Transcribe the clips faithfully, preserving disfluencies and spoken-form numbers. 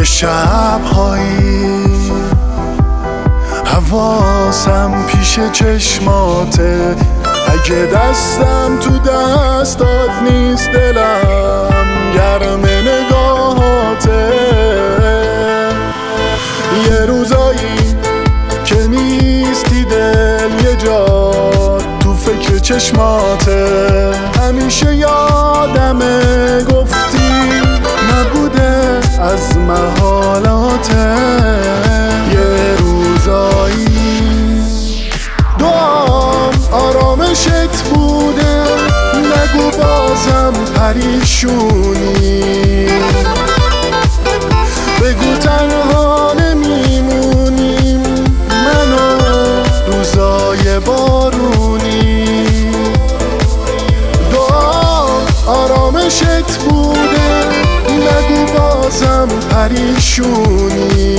یه شب‌هایی حواسم پیش چشماته، اگه دستم تو دستات نیست دلم گرم نگاهاته. یه روزایی که نیستی دل یه جا تو فکر چشماته، همیشه یادمه گفتی نبوده از محالاته. یه روزایی دعام آرامشت بوده، نگو بازم پریشونی، بگو تنها نمیمونیم من و روزای بارونی. دعا آرامشت بوده، نگو بازم پریشونی،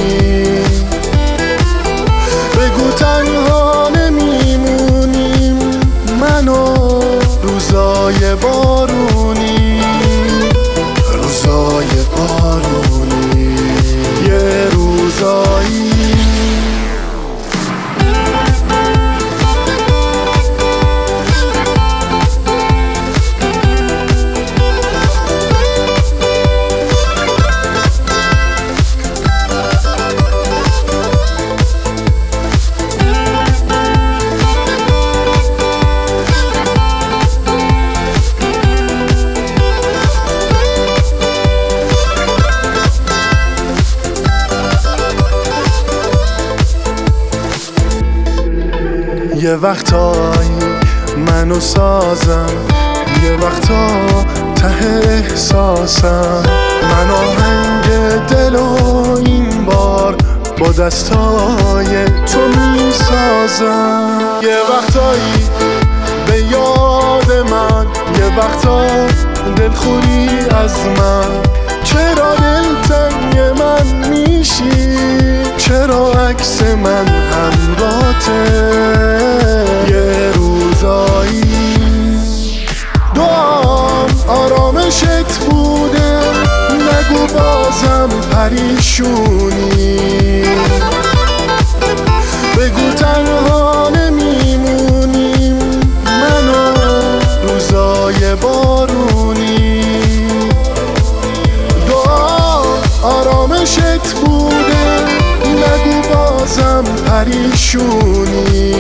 بگو تنها نمیمونیم من و روزای بارونی. روزای بارونی یه روزایی یه وقتایی منو سازم، یه وقتا ته احساسم، من آهنگ دل و این بار با دستای تو میسازم. یه وقتایی به یاد من، یه وقتا دلخوری از من، چرا دلتنگ من میشی، چرا عکس من همراته. یه روزایی دعام آرامشت بوده، نگو بازم پریشونی، بگو تنها نمیمونیم من و روزای بارونی. دعا آرامشت بوده، نگو بازم پریشونی،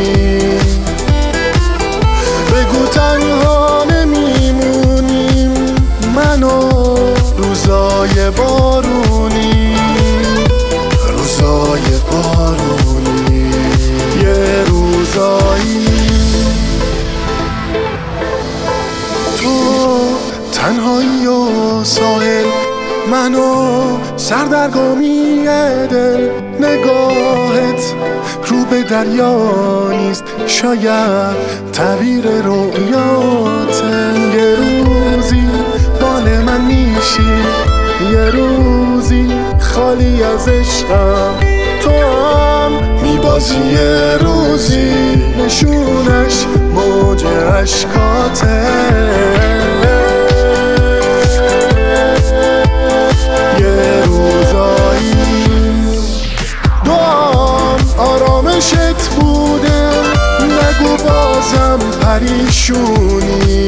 بگو تنها نمیمونیم من و روزای بارونی. روزای بارونی یه روزایی تو تنهایی و ساحل، منو سردرگمی دل، نگاهت رو به دریا نیست، شاید تعبیر رویاته. یه روزی بال من میشی، یه روزی خالی از عشقم، تو هم میبازی، یه روزی نشونش موج عشقاته. یه روزایی دعام آرامشت بوده، نگو بازم پریشونی،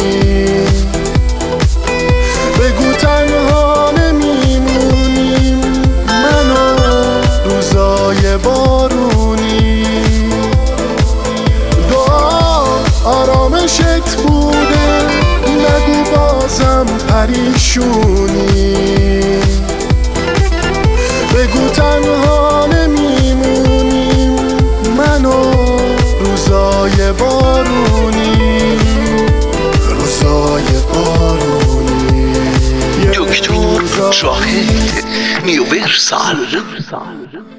بگو تنها نمیمونیم من و روزای بارونی. دعا آرامشت بوده، نگو بازم پریشونی، بگو تنها نمیمونیم من و روزای بارونی. روزای بارونی دکتر شاهد نیوورسال.